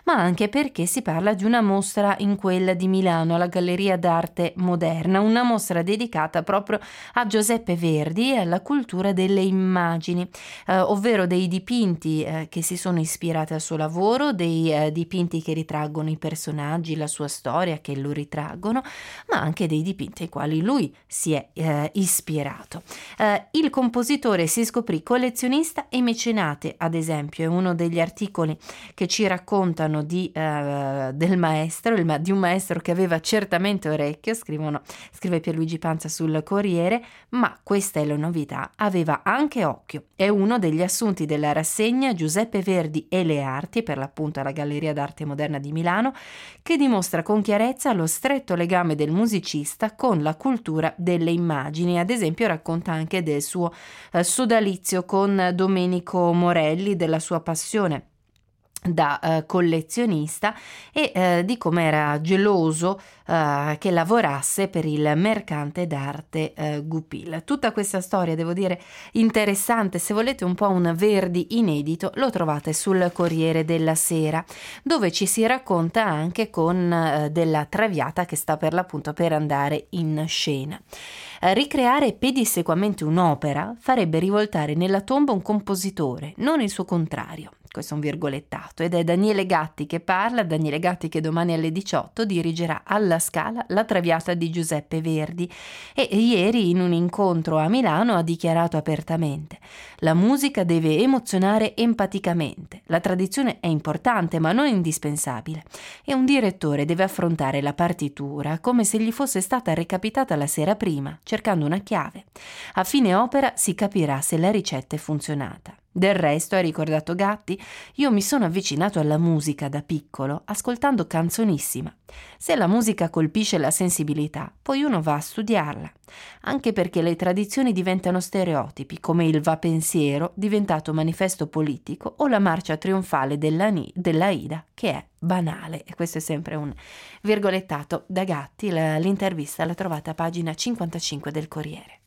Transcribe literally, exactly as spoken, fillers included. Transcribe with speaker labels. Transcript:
Speaker 1: ma anche perché si parla di una mostra in quella di Milano, alla Galleria d'Arte Moderna, una mostra dedicata proprio a Giuseppe Verdi e alla cultura delle immagini, eh, ovvero dei dipinti eh, che si sono ispirati al suo lavoro, dei eh, dipinti che ritraggono i personaggi, la sua storia, che lo ritraggono, ma anche dei dipinti ai quali lui si è eh, ispirato. Eh, il compositore si scoprì collezionista e mecenate, ad esempio, è uno degli articoli che ci raccontano di, eh, del maestro, il ma- di un maestro che aveva certamente orecchio, scrivono, scrive Pierluigi Panza sul Corriere, ma questa è la novità, aveva anche occhio. È uno degli assunti della rassegna Giuseppe Verdi e le arti, per l'appunto alla Galleria d'Arte Moderna di Milano, che dimostra con chiarezza lo stretto legame del musicista con la cultura delle immagini. Ad esempio racconta anche del suo eh, sodalizio con Domenico Morelli, della sua passione da eh, collezionista e eh, di come era geloso eh, che lavorasse per il mercante d'arte eh, Goupil. Tutta questa storia, devo dire, interessante. Se volete un po' un Verdi inedito, lo trovate sul Corriere della Sera, dove ci si racconta anche con eh, della Traviata che sta per l'appunto per andare in scena. Eh, ricreare pedissequamente un'opera farebbe rivoltare nella tomba un compositore, non il suo contrario. Questo è un virgolettato, ed è Daniele Gatti che parla, Daniele Gatti che domani alle diciotto dirigerà alla Scala la Traviata di Giuseppe Verdi e ieri in un incontro a Milano ha dichiarato apertamente: la musica deve emozionare empaticamente, la tradizione è importante ma non indispensabile e un direttore deve affrontare la partitura come se gli fosse stata recapitata la sera prima, cercando una chiave. A fine opera si capirà se la ricetta è funzionata. Del resto, ha ricordato Gatti, io mi sono avvicinato alla musica da piccolo ascoltando Canzonissima. Se la musica colpisce la sensibilità, poi uno va a studiarla, anche perché le tradizioni diventano stereotipi, come il va pensiero diventato manifesto politico o la marcia trionfale della, dell'Aida, che è banale. E questo è sempre un virgolettato da Gatti. La, l'intervista la trovate a pagina cinquantacinque del Corriere.